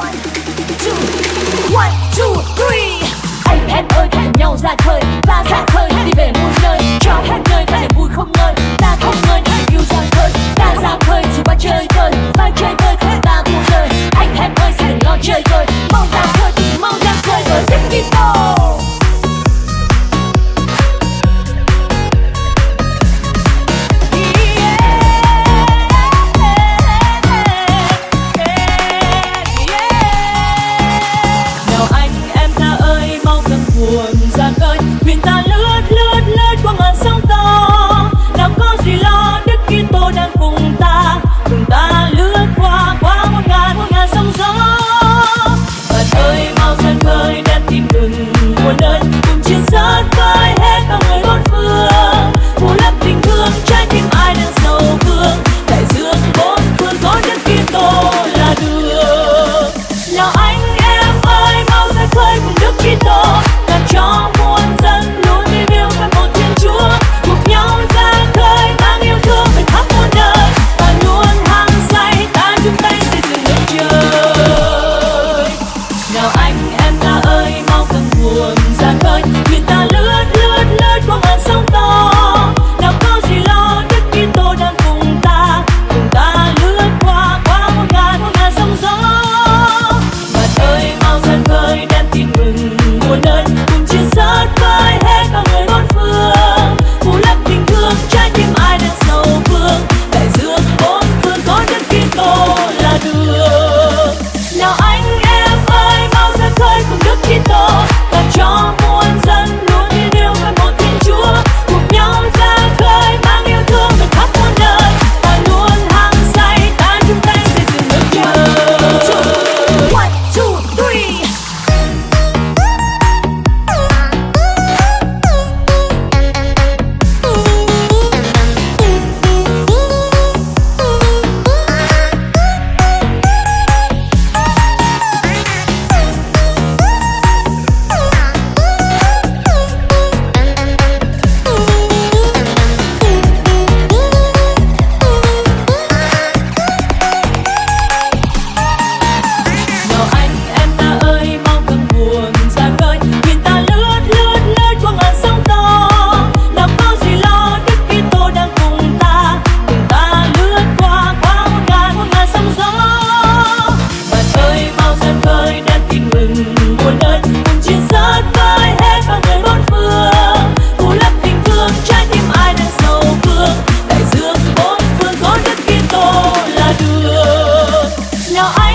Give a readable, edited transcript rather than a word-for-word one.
One, two, three. Anh em ơi cùng nhau ra khơi và ra khơi đi về muôn nơi, cho hết nơi ta niềm vui không ngơi, ta không ngơi tình yêu ra khơi, ta ra khơi dù ba chơi vơi, ba chơi vơi không ta buông lời. Anh em ơi xin đừng lo chơi vơi, mau ra khơi cùng mau ra khơi với Dickito. Thuyền ta lướt lướt lướt qua ngàn sóng to, nào có gì lo Đức Kitô đang cùng ta lướt qua muôn ngàn sóng gió. Bạn ơi mau ra khơi đem tin mừng muôn nơi, cùng chia sớt với hết bao người bốn phương, phủ lấp tình thương trái tim ai đang sầu vương. Đại dương bốn phương có Đức Kitô là đường. Nào anh em ơi mau ra khơi cùng Đức Kitô, làm cho muôn dân luôn tin yêu về một Thiên Chúa, cùng nhau ra khơi mang yêu thương về khắp muôn nơi, và luôn hăng say ta chung tay xây dựng nước trời. Nào anh em ta ơi mau căng buồm ra khơi, thuyền ta lướt lướt lướt qua ngàn sóng to, nào có gì lo Đức Kitô đang cùng ta lướt qua muôn ngàn sóng gió. Bạn ơi mau ra khơi đem tin mừng muôn nơi, cùng chia sớt với hết bao người bốn phương, phủ lấp tình thương trái tim ai đang sầu vương. Đại dương bốn phương có Đức Kitô là đường. Nào anh em ơi mau ra khơi cùng Đức Kitô, làm cho muôn dân luôn tin yêu về một Thiên Chúa, cùng nhau ra khơi mang yêu thương về khắp muôn nơi, và luôn hăng say ta chung tay xây dựng nước trời. One, two, three. Nào anh em ta ơi mau căng buồm ra khơi, thuyền ta lướt lướt lướt qua ngàn sóng to, nào có gì lo Đức Kitô đang cùng ta lướt qua muôn ngàn sóng gió. Bạn ơi mau ra khơi đem tin mừng muôn nơi, cùng chia sớt với hết bao người bốn phương, phủ lấp tình thương trái tim ai đang sầu vương. Đại dương bốn phương có Đức Kitô là đường. Nào anh